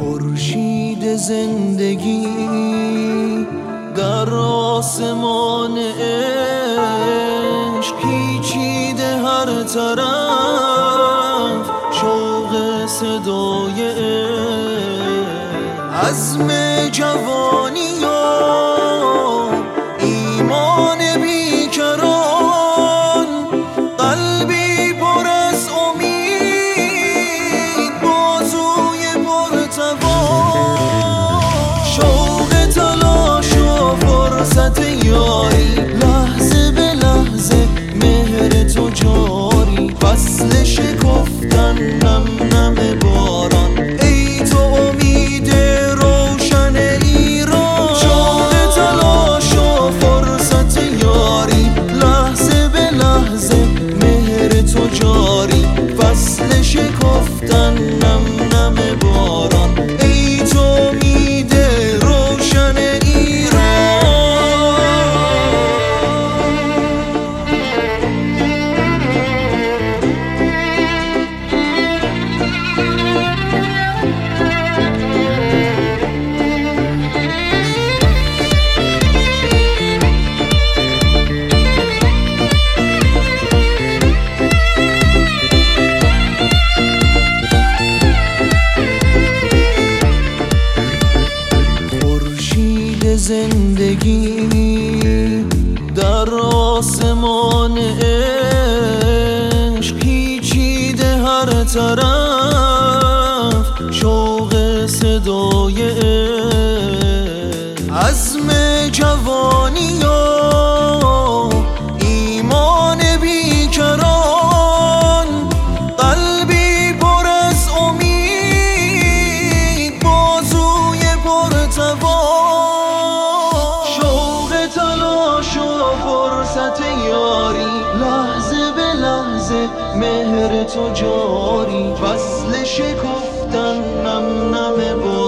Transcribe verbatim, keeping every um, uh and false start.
خورشید زندگی در آسمان عشق پیچیده هر طرف، شوق صدای عشق، عزم جوانی و ایمان بیکران، قلبی پر از امید، بازوی پرتوان، شوق تلاش و فرصت یاری، لحظه به لحظه مهر تو جاری، فصل شکفتن نم نم باران، ای تو امید روشن ایران، شوق تلاش و فرصت یاری، لحظه به لحظه مهر تو جاری، فصل شکفتن نم نم باران، ای تو امید روشن ایران. زندگی در آسمان عشق پیچیده هر طرف، شوق صدای عشق، عزم جوانی و ایمان بیکران، قلبی پر از امید، بازوی پرتوان، فرصت یاری، لحظه به لحظه مهر تو جاری، فصل شکفتن نم نم